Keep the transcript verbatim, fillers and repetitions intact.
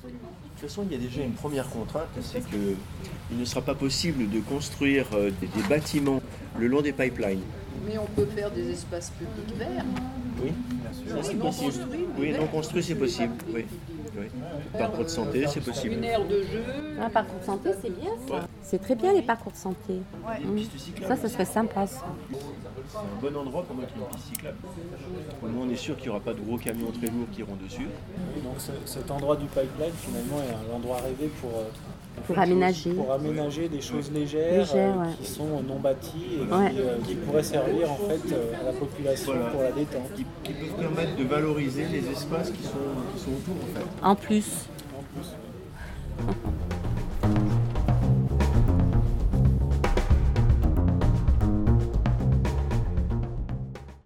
toute façon, il y a déjà une première contrainte, c'est qu'il ne sera pas possible de construire euh, des, des bâtiments le long des pipelines. Mais on peut faire des espaces publics verts. Oui, ça c'est possible. Oui, non construit, c'est possible. Oui. Oui. Parcours de santé, c'est possible. Une aire de jeu. Un parcours de santé, c'est bien ça. Ouais. C'est très bien les parcours de santé. Ouais. Mmh. Ça, ça serait sympa ça. C'est un bon endroit pour mettre une piste cyclable. Au moins, on est sûr qu'il n'y aura pas de gros camions très lourds qui iront dessus. Oui, donc ce, cet endroit du pipeline, finalement, est l'endroit rêvé pour, euh, pour, aménager. pour aménager des choses légères, Légère, euh, ouais. qui sont non bâties et ouais. qui, euh, qui pourraient servir en fait euh, à la population voilà. pour la détente. Qui, qui peuvent permettre de valoriser les espaces qui sont, qui sont autour en fait. En plus. En plus.